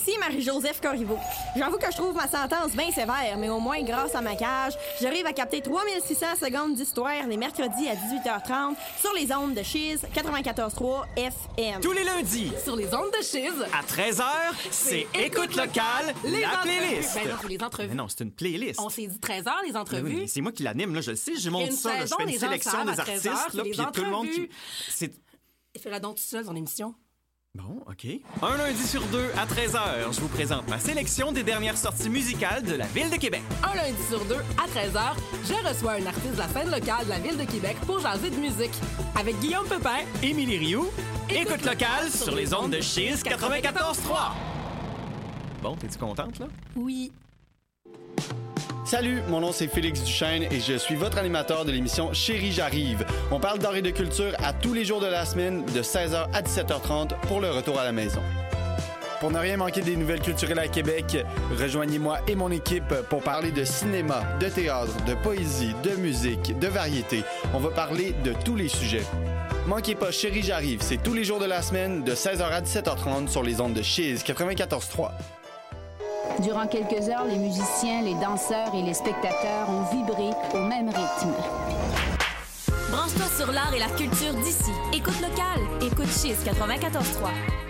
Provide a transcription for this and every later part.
Ici Marie-Joseph Corriveau. J'avoue que je trouve ma sentence bien sévère, mais au moins, grâce à ma cage, j'arrive à capter 3600 secondes d'histoire les mercredis à 18h30 sur les ondes de Chiz 94.3 FM. Tous les lundis, sur les ondes de Chiz, à 13h, c'est Écoute locale, la playlist. Ben non, les entrevues. Mais non, c'est une playlist. On s'est dit 13h, les entrevues. Oui, c'est moi qui l'anime, là, je le sais, je monte ça, là, je fais une sélection des artistes, là, puis tout le monde qui... Fais-la donc tout seul, son émission. Bon, OK. Un lundi sur deux, à 13h, je vous présente ma sélection des dernières sorties musicales de la Ville de Québec. Un lundi sur deux, à 13h, je reçois un artiste de la scène locale de la Ville de Québec pour jaser de musique. Avec Guillaume Pepin, Émilie Rioux, Écoute locale sur les ondes de Chiz 94.3. Bon, t'es-tu contente, là? Oui. Salut, mon nom c'est Félix Duchesne et je suis votre animateur de l'émission Chérie j'arrive. On parle d'art et de culture à tous les jours de la semaine de 16h à 17h30 pour le retour à la maison. Pour ne rien manquer des nouvelles culturelles à Québec, rejoignez-moi et mon équipe pour parler de cinéma, de théâtre, de poésie, de musique, de variété. On va parler de tous les sujets. Manquez pas Chérie j'arrive, c'est tous les jours de la semaine de 16h à 17h30 sur les ondes de Chiz 94.3. Durant quelques heures, les musiciens, les danseurs et les spectateurs ont vibré au même rythme. Branche-toi sur l'art et la culture d'ici. Écoute locale. Écoute Chiz 94.3.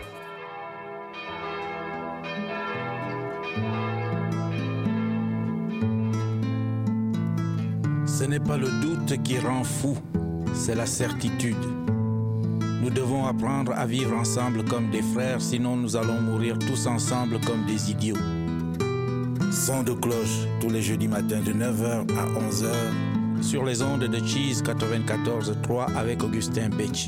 Ce n'est pas le doute qui rend fou, c'est la certitude. Nous devons apprendre à vivre ensemble comme des frères, sinon nous allons mourir tous ensemble comme des idiots. Son de cloche tous les jeudis matins de 9h à 11h sur les ondes de Chiz 94.3 avec Augustin Becci.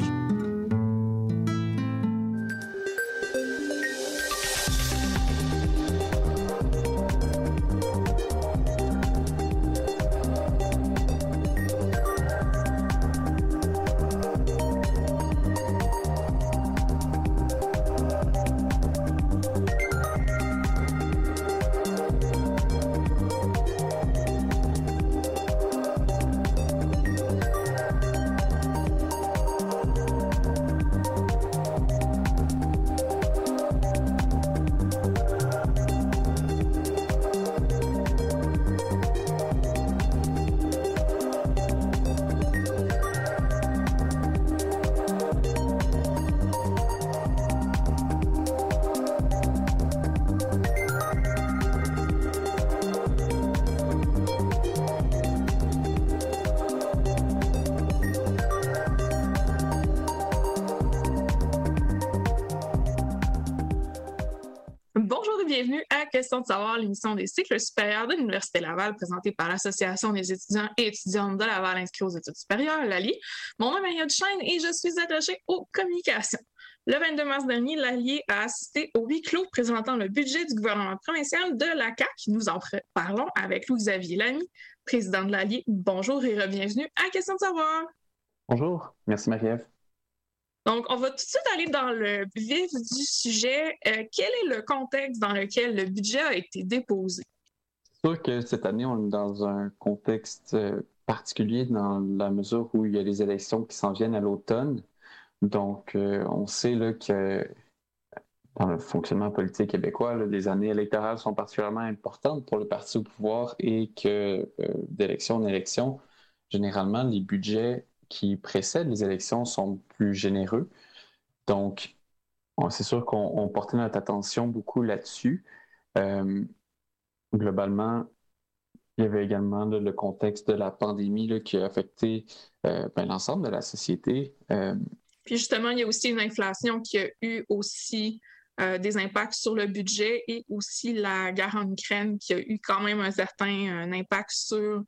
Bienvenue à Question de savoir, l'émission des cycles supérieurs de l'Université Laval, présentée par l'Association des étudiants et étudiantes de Laval inscrits aux études supérieures, l'ALI. Mon nom est Maria Duchesne et je suis attachée aux communications. Le 22 mars dernier, l'ALI a assisté au huis clos présentant le budget du gouvernement provincial de la CAQ. Nous en parlons avec Louis-Xavier Lamy, président de l'ALI. Bonjour et bienvenue à Question de savoir. Bonjour, merci Marie-Ève. Donc, on va tout de suite aller dans le vif du sujet. Quel est le contexte dans lequel le budget a été déposé? C'est sûr que cette année, on est dans un contexte particulier dans la mesure où il y a les élections qui s'en viennent à l'automne. Donc, on sait là, que dans le fonctionnement politique québécois, là, les années électorales sont particulièrement importantes pour le parti au pouvoir et que d'élection en élection, généralement, les budgets qui précèdent les élections sont plus généreux. Donc, c'est sûr qu'on portait notre attention beaucoup là-dessus. Globalement, il y avait également là, le contexte de la pandémie là, qui a affecté l'ensemble de la société. Puis justement, il y a aussi une inflation qui a eu aussi des impacts sur le budget et aussi la guerre en Ukraine qui a eu quand même un certain impact sur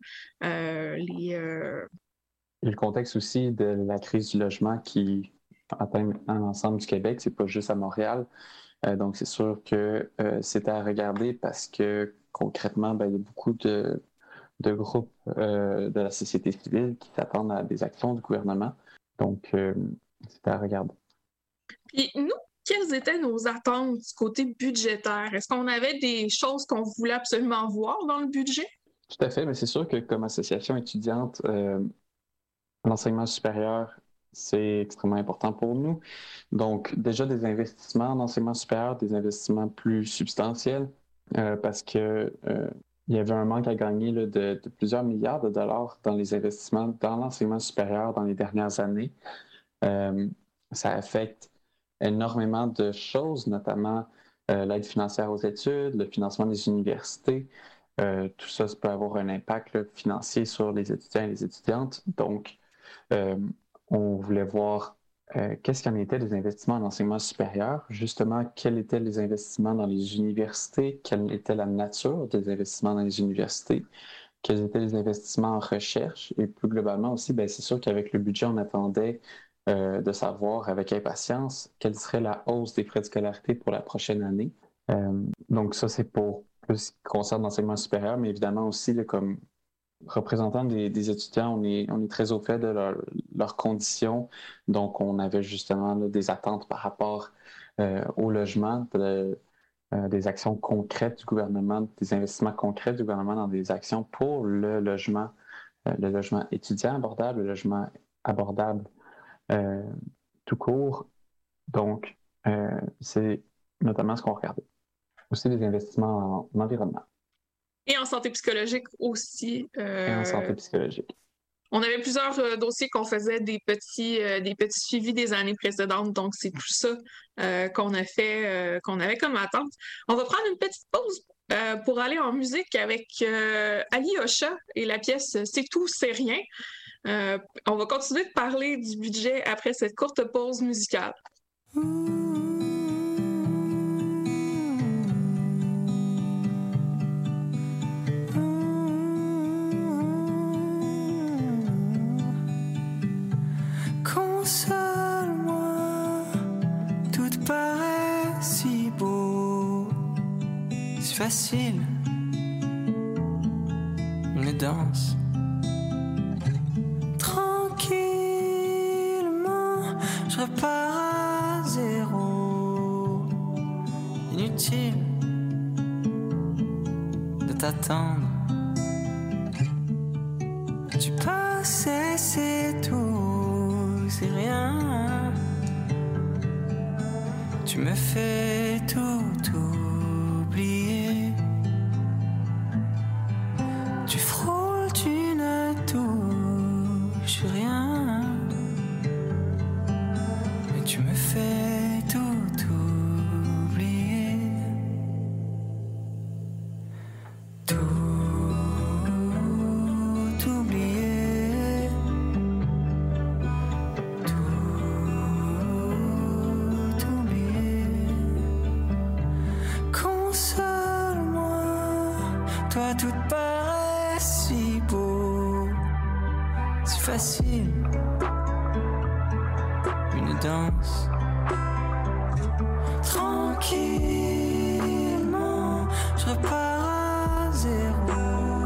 les... Et le contexte aussi de la crise du logement qui atteint maintenant l'ensemble du Québec, c'est pas juste à Montréal. Donc, c'est sûr que c'était à regarder parce que concrètement, il y a beaucoup de groupes de la société civile qui s'attendent à des actions du gouvernement. Donc, c'était à regarder. Puis nous, quelles étaient nos attentes du côté budgétaire? Est-ce qu'on avait des choses qu'on voulait absolument voir dans le budget? Tout à fait, mais c'est sûr que comme association étudiante, l'enseignement supérieur c'est extrêmement important pour nous. Donc, déjà des investissements en enseignement supérieur, des investissements plus substantiels, parce que il y avait un manque à gagner là, de plusieurs milliards de dollars dans les investissements dans l'enseignement supérieur dans les dernières années. Ça affecte énormément de choses, notamment l'aide financière aux études, le financement des universités. Tout ça peut avoir un impact là, financier sur les étudiants et les étudiantes. Donc, on voulait voir qu'est-ce qu'il en était des investissements en enseignement supérieur, justement, quels étaient les investissements dans les universités, quelle était la nature des investissements dans les universités, quels étaient les investissements en recherche, et plus globalement aussi, bien, c'est sûr qu'avec le budget, on attendait de savoir avec impatience quelle serait la hausse des frais de scolarité pour la prochaine année. Donc ça, c'est pour plus ce qui concerne l'enseignement supérieur, mais évidemment aussi, là, comme représentant des étudiants, on est très au fait de leurs conditions. Donc, on avait justement là, des attentes par rapport au logement, des actions concrètes du gouvernement, des investissements concrets du gouvernement dans des actions pour le logement étudiant abordable, le logement abordable tout court. Donc, c'est notamment ce qu'on regardait. Aussi des investissements en environnement. Et en santé psychologique aussi. Et en santé psychologique. On avait plusieurs dossiers qu'on faisait des petits suivis des années précédentes. Donc, c'est tout ça qu'on avait comme attente. On va prendre une petite pause pour aller en musique avec Ali Ocha et la pièce « C'est tout, c'est rien ». On va continuer de parler du budget après cette courte pause musicale. Console-moi, tout paraît si beau, si facile, une danse. Tranquillement, je repars à zéro, inutile de t'attendre. Tu passais, c'est tout, c'est rien. Tu me fais tout oublier. Tu frôles, tu ne touches rien. Mais tu me fais tout oublier. Tout oublier. Tout oublier. Console-moi, toi tout paraît si beau, si facile, une danse. Tranquillement, je repars à zéro,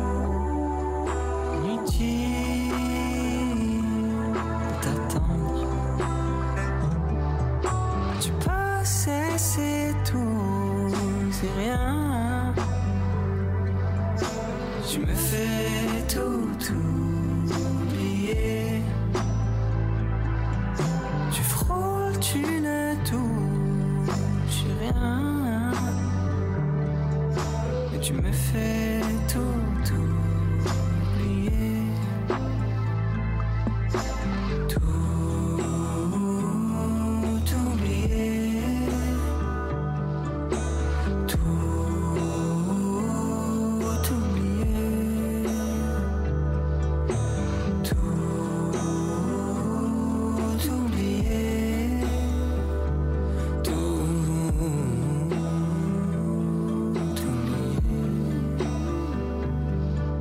inutile de t'attendre. Tu passais, c'est tout, c'est rien. Tu me fais tout oublier. Tu frôles, tu ne touches rien. Mais tu me fais tout oublier. Tout oublier. Tout oublier. Tout oublier. Tout oublier.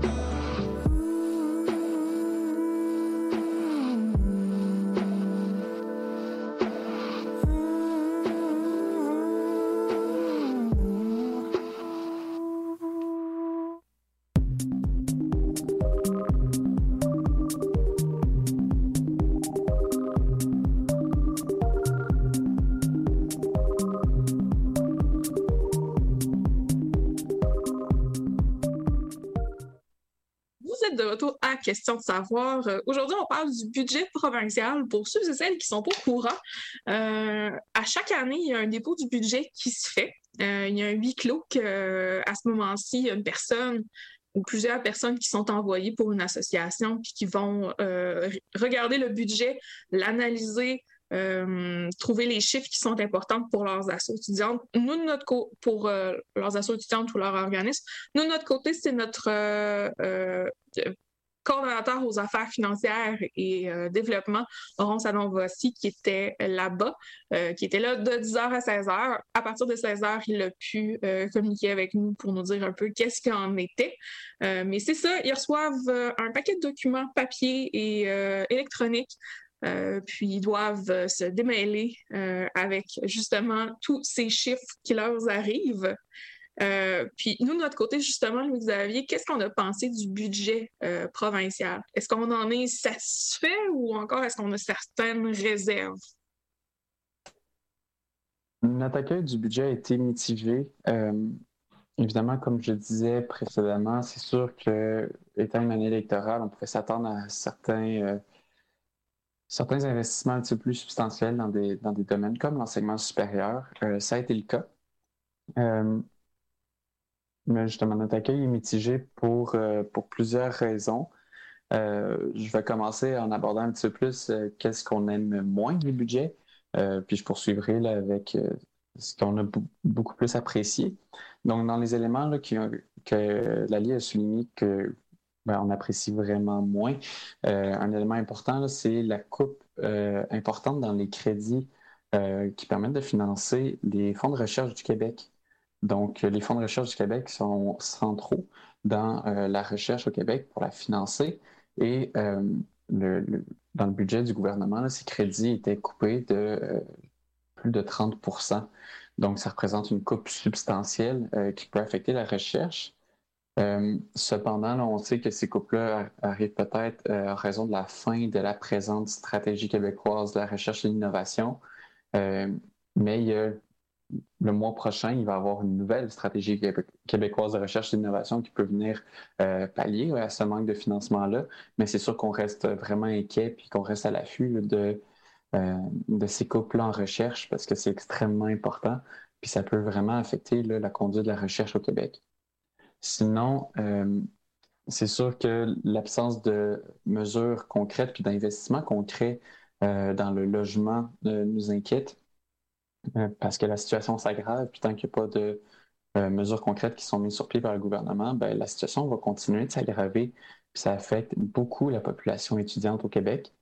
vous êtes de retour à Question de savoir. Aujourd'hui, on parle du budget provincial. Pour ceux et celles qui sont pas au courant, à chaque année, il y a un dépôt du budget qui se fait. Il y a un huis clos qu'à ce moment-ci, il y a une personne ou plusieurs personnes qui sont envoyées pour une association puis qui vont regarder le budget, l'analyser, trouver les chiffres qui sont importants pour leurs assos étudiantes. Nous, de notre côté, pour leurs assos étudiantes ou leur organisme, nous, de notre côté, c'est notre coordonnateur aux affaires financières et développement, Oron Sadon-Vossy, qui était là-bas, qui était là de 10h à 16h. À partir de 16h, il a pu communiquer avec nous pour nous dire un peu qu'est-ce qu'il en était. Mais c'est ça, ils reçoivent un paquet de documents papier et électroniques. Puis ils doivent se démêler avec justement tous ces chiffres qui leur arrivent. Puis nous, de notre côté, justement, Louis-Xavier, qu'est-ce qu'on a pensé du budget provincial? Est-ce qu'on en est satisfait ou encore est-ce qu'on a certaines réserves? Notre accueil du budget a été mitigé. Évidemment, comme je disais précédemment, c'est sûr que, étant une année électorale, on pouvait s'attendre à certains investissements un petit peu plus substantiels dans des domaines comme l'enseignement supérieur. Ça a été le cas. Mais justement, notre accueil est mitigé pour plusieurs raisons. Je vais commencer en abordant un petit peu plus qu'est-ce qu'on aime moins du budget, puis je poursuivrai là, avec ce qu'on a beaucoup plus apprécié. Donc, dans les éléments là, que Laly a souligné que on apprécie vraiment moins, un élément important, là, c'est la coupe importante dans les crédits qui permettent de financer les fonds de recherche du Québec. Donc, les fonds de recherche du Québec sont centraux dans la recherche au Québec pour la financer et dans le budget du gouvernement, là, ces crédits étaient coupés de plus de 30%. Donc, ça représente une coupe substantielle qui peut affecter la recherche. Cependant, là, on sait que ces coupes-là arrivent peut-être en raison de la fin de la présente stratégie québécoise de la recherche et de l'innovation. Mais le mois prochain, il va y avoir une nouvelle stratégie québécoise de recherche et d'innovation qui peut venir pallier à ce manque de financement-là. Mais c'est sûr qu'on reste vraiment inquiet et qu'on reste à l'affût de ces coupes-là en recherche parce que c'est extrêmement important puis ça peut vraiment affecter là, la conduite de la recherche au Québec. Sinon, c'est sûr que l'absence de mesures concrètes puis d'investissements concrets dans le logement nous inquiète. Parce que la situation s'aggrave, puis tant qu'il n'y a pas de mesures concrètes qui sont mises sur pied par le gouvernement, la situation va continuer de s'aggraver, puis ça affecte beaucoup la population étudiante au Québec.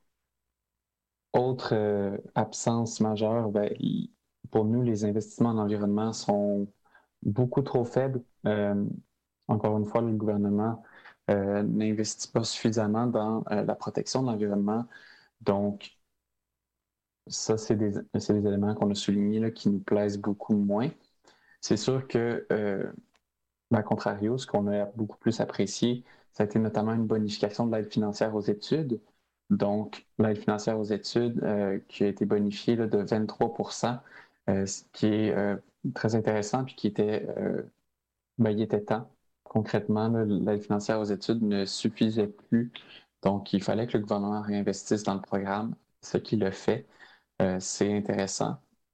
Autre absence majeure, pour nous, les investissements en environnement sont beaucoup trop faibles. Encore une fois, le gouvernement n'investit pas suffisamment dans la protection de l'environnement. Donc, ça, c'est des éléments qu'on a soulignés là, qui nous plaisent beaucoup moins. C'est sûr que, à contrario, ce qu'on a beaucoup plus apprécié, ça a été notamment une bonification de l'aide financière aux études. Donc, l'aide financière aux études qui a été bonifiée là, de 23%, ce qui est très intéressant puis qui était, il était temps. Concrètement, là, l'aide financière aux études ne suffisait plus. Donc, il fallait que le gouvernement réinvestisse dans le programme, ce qu'il a fait. C'est intéressant.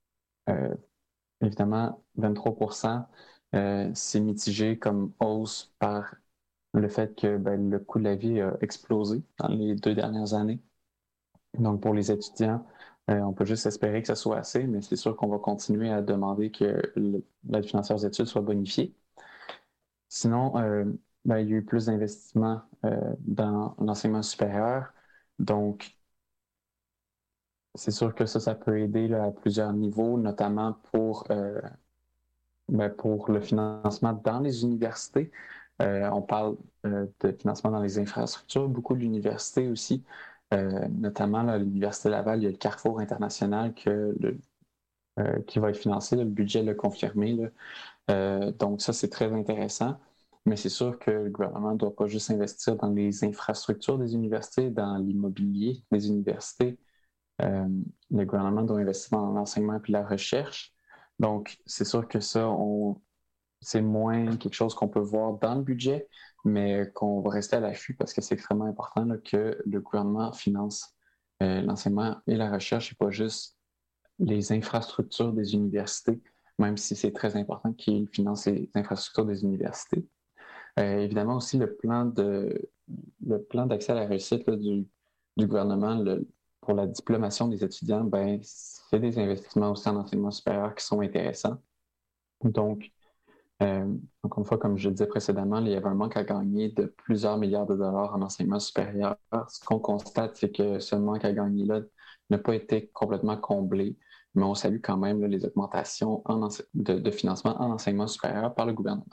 Évidemment, 23%, c'est mitigé comme hausse par le fait que le coût de la vie a explosé dans les 2 dernières années. Donc, pour les étudiants, on peut juste espérer que ça soit assez, mais c'est sûr qu'on va continuer à demander que l'aide financière aux études soit bonifiée. Sinon, il y a eu plus d'investissements dans l'enseignement supérieur. Donc, c'est sûr que ça peut aider là, à plusieurs niveaux, notamment pour le financement dans les universités. On parle de financement dans les infrastructures, beaucoup de l'université aussi, notamment là, à l'Université Laval, il y a le Carrefour international qui va être financé, là, le budget l'a confirmé. Là. Donc ça, c'est très intéressant. Mais c'est sûr que le gouvernement ne doit pas juste investir dans les infrastructures des universités, dans l'immobilier des universités. Le gouvernement doit investir dans l'enseignement et la recherche. Donc, c'est sûr que ça, c'est moins quelque chose qu'on peut voir dans le budget, mais qu'on va rester à l'affût parce que c'est extrêmement important là, que le gouvernement finance l'enseignement et la recherche et pas juste les infrastructures des universités, même si c'est très important qu'il finance les infrastructures des universités. Évidemment aussi le plan d'accès à la réussite là, du gouvernement pour la diplomation des étudiants, ben, c'est des investissements aussi en enseignement supérieur qui sont intéressants. Donc, encore une fois, comme je le disais précédemment, il y avait un manque à gagner de plusieurs milliards de dollars en enseignement supérieur. Ce qu'on constate, c'est que ce manque à gagner-là n'a pas été complètement comblé, mais on salue quand même là, les augmentations de financement en enseignement supérieur par le gouvernement.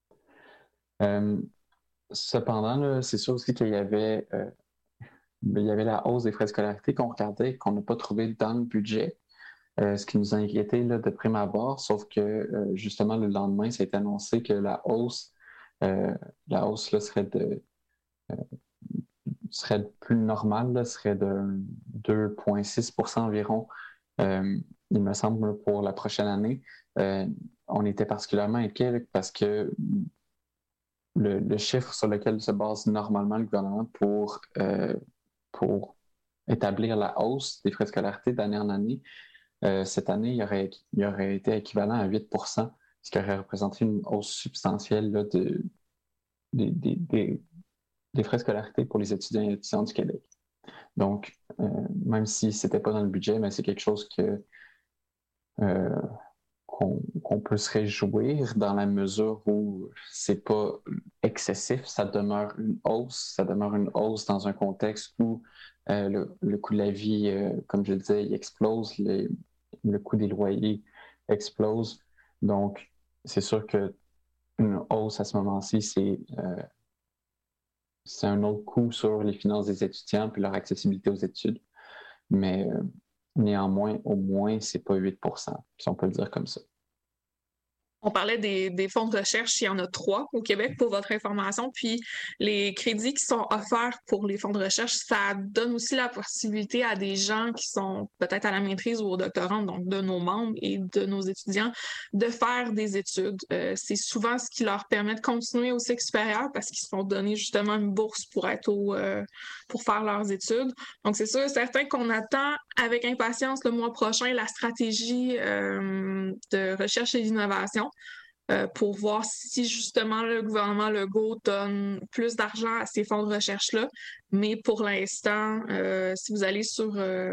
Cependant, là, c'est sûr aussi qu'il y avait la hausse des frais de scolarité qu'on regardait, qu'on n'a pas trouvé dans le budget. Ce qui nous a inquiété là, de prime abord, sauf que justement le lendemain, ça a été annoncé que la hausse là, serait plus normale, là, serait de 2,6% environ, il me semble, pour la prochaine année. On était particulièrement inquiets là, parce que le chiffre sur lequel se base normalement le gouvernement pour établir la hausse des frais de scolarité d'année en année, cette année, il aurait été équivalent à 8%, ce qui aurait représenté une hausse substantielle là, des frais de scolarité pour les étudiants et étudiantes du Québec. Donc, même si ce n'était pas dans le budget, mais c'est quelque chose qu'on peut se réjouir dans la mesure où c'est pas excessif, ça demeure une hausse dans un contexte où le coût de la vie, comme je le disais, il explose, le coût des loyers explose. Donc, c'est sûr qu'une hausse à ce moment-ci, c'est un autre coût sur les finances des étudiants puis leur accessibilité aux études. Mais néanmoins, au moins, c'est pas 8%, si on peut le dire comme ça. On parlait des fonds de recherche, il y en a 3 au Québec pour votre information, puis les crédits qui sont offerts pour les fonds de recherche, ça donne aussi la possibilité à des gens qui sont peut-être à la maîtrise ou au doctorat, donc de nos membres et de nos étudiants, de faire des études. C'est souvent ce qui leur permet de continuer au cycle supérieur parce qu'ils se font donner justement une bourse pour faire leurs études. Donc c'est sûr, certain qu'on attend avec impatience le mois prochain la stratégie de recherche et d'innovation. Pour voir si justement le gouvernement Legault donne plus d'argent à ces fonds de recherche-là. Mais pour l'instant, si vous allez sur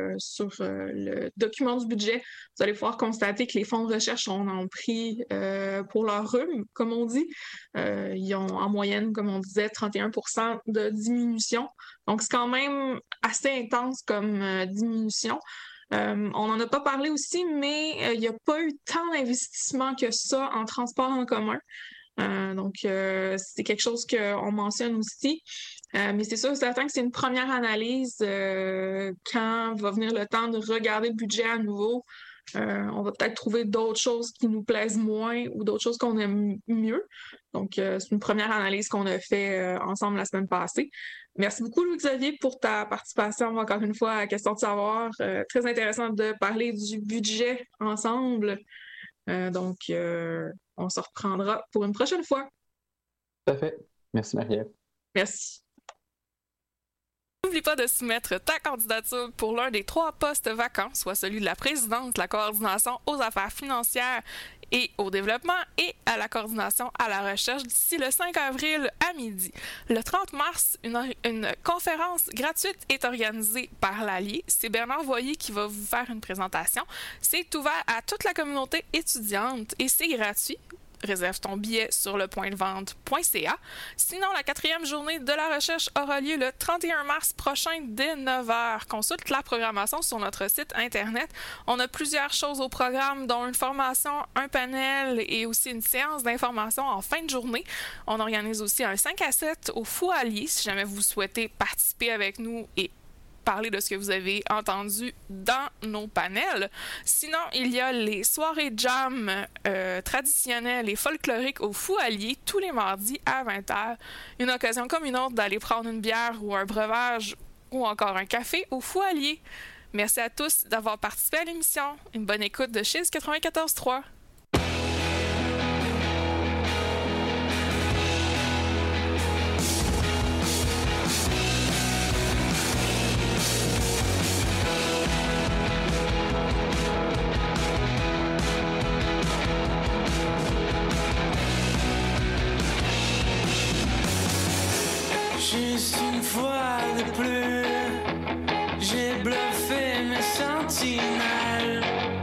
le document du budget, vous allez pouvoir constater que les fonds de recherche en ont pris pour leur rhume, comme on dit. Ils ont en moyenne, comme on disait, 31% de diminution. Donc c'est quand même assez intense comme diminution. On n'en a pas parlé aussi, mais il n'y a pas eu tant d'investissement que ça en transport en commun. Donc, c'est quelque chose qu'on mentionne aussi. Mais c'est sûr, certain que c'est une première analyse. Quand va venir le temps de regarder le budget à nouveau, on va peut-être trouver d'autres choses qui nous plaisent moins ou d'autres choses qu'on aime mieux. Donc, c'est une première analyse qu'on a fait ensemble la semaine passée. Merci beaucoup, Louis-Xavier, pour ta participation encore une fois à Question de savoir. Très intéressant de parler du budget ensemble. Donc, on se reprendra pour une prochaine fois. Tout à fait. Merci, Marie-Ève. Merci. N'oublie pas de soumettre ta candidature pour l'un des 3 postes vacants, soit celui de la présidente, la coordination aux affaires financières et au développement et à la coordination à la recherche d'ici le 5 avril à midi. Le 30 mars, une conférence gratuite est organisée par l'Allier. C'est Bernard Voyer qui va vous faire une présentation. C'est ouvert à toute la communauté étudiante et c'est gratuit. Réserve ton billet sur lepointdevente.ca. Sinon, la 4e journée de la recherche aura lieu le 31 mars prochain dès 9h. Consulte la programmation sur notre site Internet. On a plusieurs choses au programme, dont une formation, un panel et aussi une séance d'information en fin de journée. On organise aussi un 5 à 7 au Foualier si jamais vous souhaitez participer avec nous et parler de ce que vous avez entendu dans nos panels. Sinon, il y a les soirées jam traditionnelles et folkloriques au Foualier tous les mardis à 20h. Une occasion comme une autre d'aller prendre une bière ou un breuvage ou encore un café au Foualier. Merci à tous d'avoir participé à l'émission. Une bonne écoute de Chiz 94.3. Juste une fois de plus, j'ai bluffé mes sentinelles.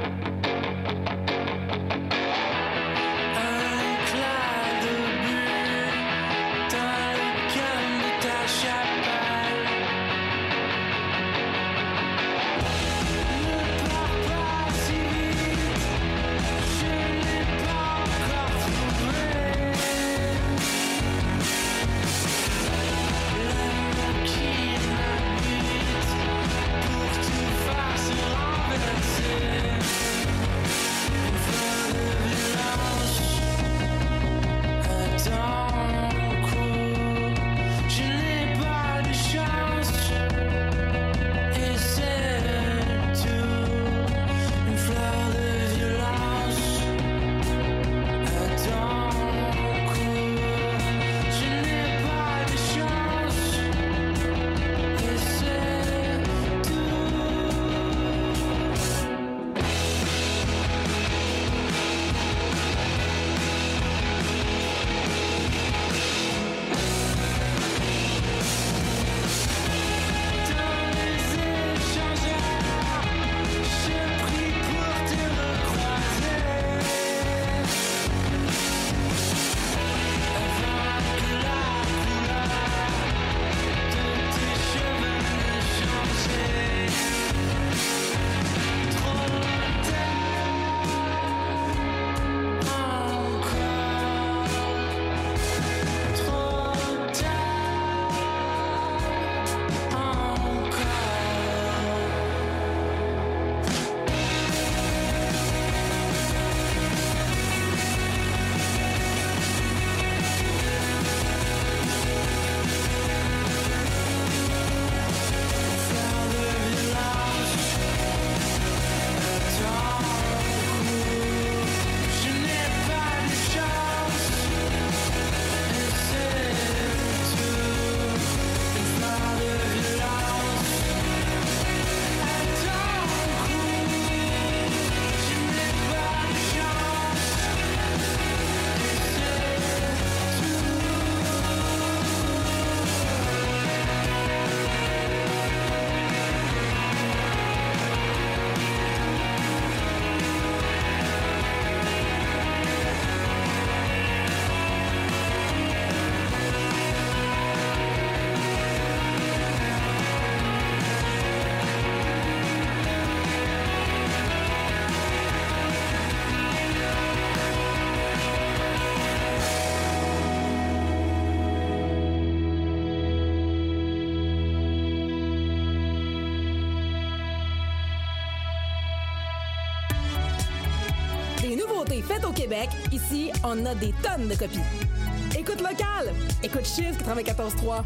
Des nouveautés faites au Québec, ici, on a des tonnes de copies. Écoute locale, écoute Chiz 94.3.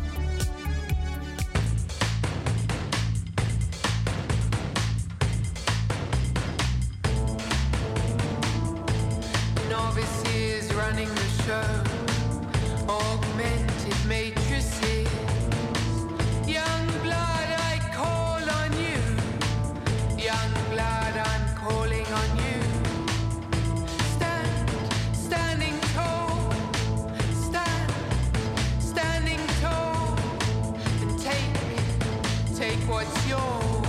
Novices running the show, augmented matrices. Young blood, I call on you. Young blood, I'm calling on you. Standing tall, standing tall, and take what's yours.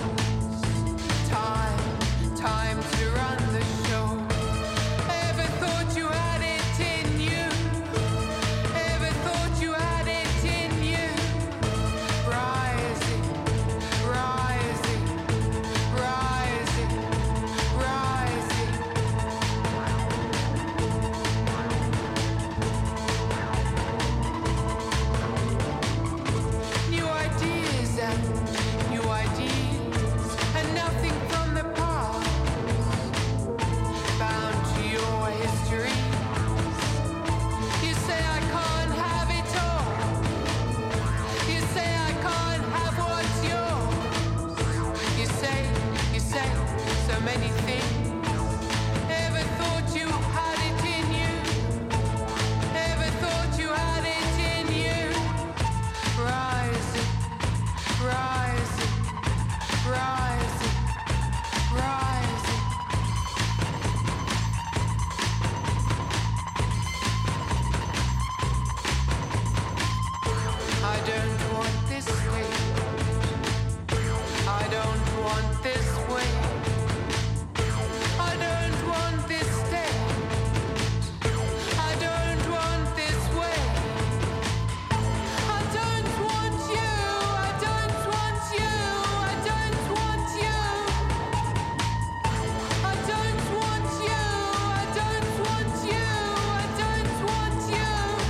Time to run the show. Ever thought you had it in you? Ever thought you had it in you? Rising, rising, rising, rising. New ideas and new ideas, and nothing from the past. Bound to your history. You say I can't have it all. You say I can't have what's yours. You say so many things. Ever thought you had it in you? Ever thought you had it in you? Rising, rising, rising, rising. I don't state. I don't want this way. I don't want this state. I don't want this way. I don't want you. I don't want you. I don't want you. I don't want you. I don't want you. I don't want you.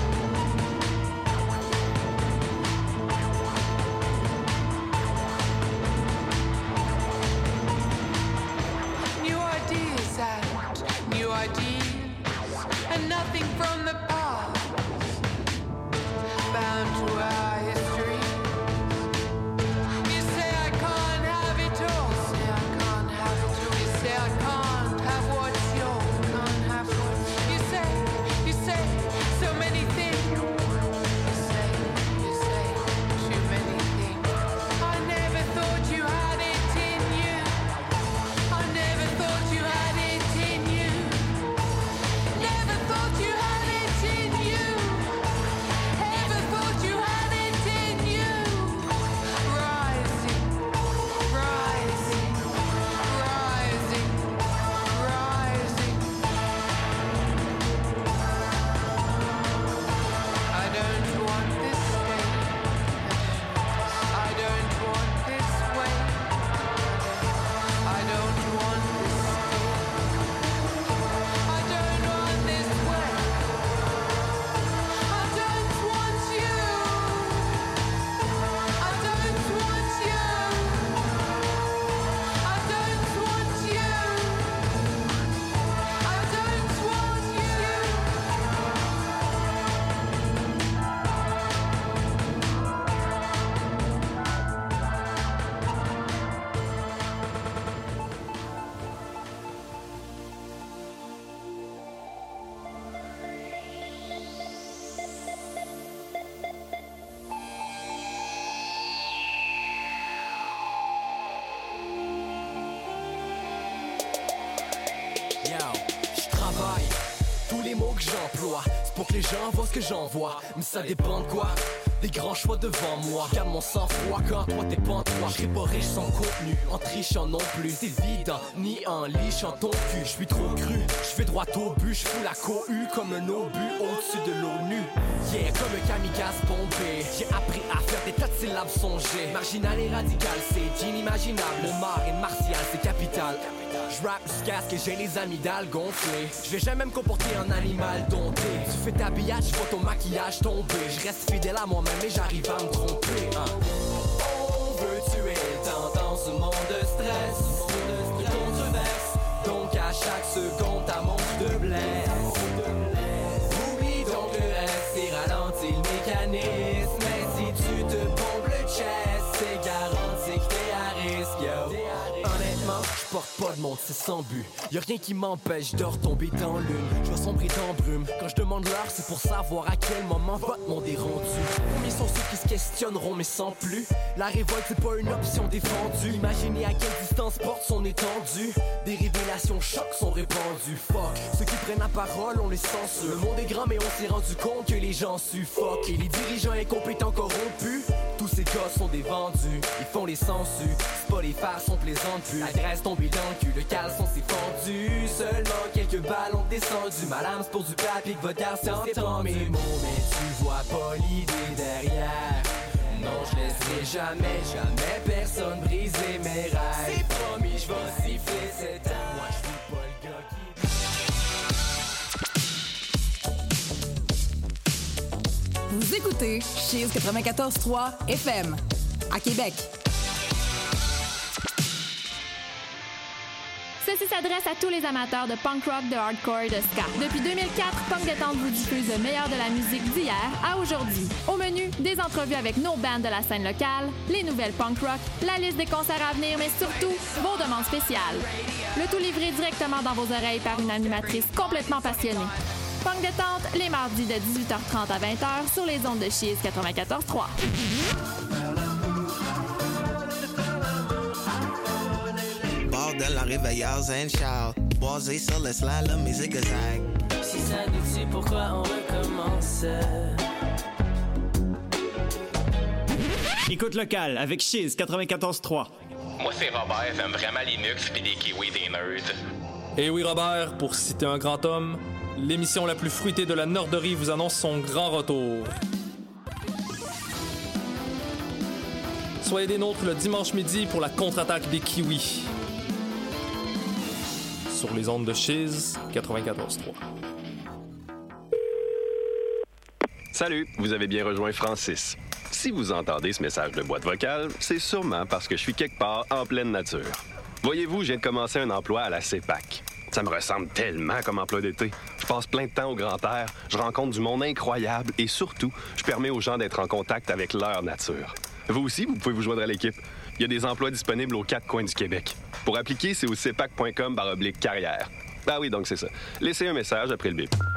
New ideas and new ideas, and nothing from the past bound to our history. You say I can't have it all, say I can't have it all. You say I can't have what's yours, can't have what's. You say so many things. You say too many things. I never thought you had it in you. I never thought you had it in you. Never thought you had it in you. Ever thought you had it in you. Rising, rising, rising, rising. I don't want this state. I don't want this way. I don't want this state. I don't want this way. I don't want you. I don't want you. I don't want you. I don't want you. Yo, je travaille, tous les mots que j'emploie, c'est pour que les gens voient ce que j'envoie. Mais ça dépend de quoi, des grands choix devant moi. Garde mon sang-froid quand toi t'es pas en toi. Je serai pas riche sans contenu, en trichant non plus. C'est évident, ni en lichant ton cul. Je suis trop cru, je vais droit au but. Je fous la cohue comme un obus au-dessus de l'ONU. Yeah, comme un kamikaze bombé. J'ai appris à faire des tas de syllabes songées. Marginal et radical, c'est inimaginable. Mon mar est martial, c'est capital. Je rappe jusqu'à ce que j'ai les amygdales gonflées. Je vais jamais me comporter en animal dompté. Tu fais ta billade, je vois ton maquillage tomber. Je reste fidèle à moi-même et j'arrive à me tromper. On veut tuer le temps dans ce monde de stress, de controverse. Donc à chaque seconde, ta montre de blesse. Oublie donc le reste et ralentis le mécanisme. Mais si tu te pompes le chest, c'est garanti que t'es à risque, yo. Honnêtement, je porte pas de montre, c'est sans but. Y'a rien qui m'empêche de retomber dans l'une. Je vais sombrer dans brume. Quand je demande l'heure, c'est pour savoir à quel moment votre monde est rendu. Combien sont ceux qui se questionneront mais sans plus? La révolte c'est pas une option défendue. Imaginez à quelle distance porte son étendue. Des révélations chocs sont répandues. Fuck, ceux qui prennent la parole, on les censure. Le monde est grand mais on s'est rendu compte que les gens suffoquent. Et les dirigeants incompétents corrompus, tous ces gars sont des vendus. Ils font les sensus, c'est pas les phares sont plaisantes plus. La graisse tombée dans le cul, le caleçon s'est fendu. Seulement quelques balles ont descendu. Madame c'est pour du papier que votre garçon s'est entendu. Mes mots mais tu vois pas l'idée derrière. Non je laisserai jamais, jamais personne briser mes rêves. C'est promis je vais siffler cette heure. Moi je suis pas le gars qui... Vous écoutez Cheese 94.3 FM à Québec. Ceci s'adresse à tous les amateurs de punk rock, de hardcore et de ska. Depuis 2004, Punk Détente vous diffuse le meilleur de la musique d'hier à aujourd'hui. Au menu, des entrevues avec nos bands de la scène locale, les nouvelles punk rock, la liste des concerts à venir, mais surtout, vos demandes spéciales. Le tout livré directement dans vos oreilles par une animatrice complètement passionnée. Punk Détente, les mardis de 18h30 à 20h sur les ondes de Cheese 94.3. De la réveilleuse and shout. Basé sur le slalom et zigzag. Si ça nous tue, pourquoi on recommence? Écoute locale avec Chiz 94.3. Moi, c'est Robert, j'aime vraiment Linux pis des kiwis des nerds. Et oui, Robert, pour citer un grand homme, l'émission la plus fruitée de la Norderie vous annonce son grand retour. Soyez des nôtres le dimanche midi pour la contre-attaque des kiwis. Sur les ondes de Chiz 94.3. Salut, vous avez bien rejoint Francis. Si vous entendez ce message de boîte vocale, c'est sûrement parce que je suis quelque part en pleine nature. Voyez-vous, je viens de commencer un emploi à la CEPAC. Ça me ressemble tellement comme emploi d'été. Je passe plein de temps au grand air, je rencontre du monde incroyable et surtout, je permets aux gens d'être en contact avec leur nature. Vous aussi, vous pouvez vous joindre à l'équipe. Il y a des emplois disponibles aux 4 coins du Québec. Pour appliquer, c'est au cepac.com/carrière. Ah oui, donc c'est ça. Laissez un message après le bip.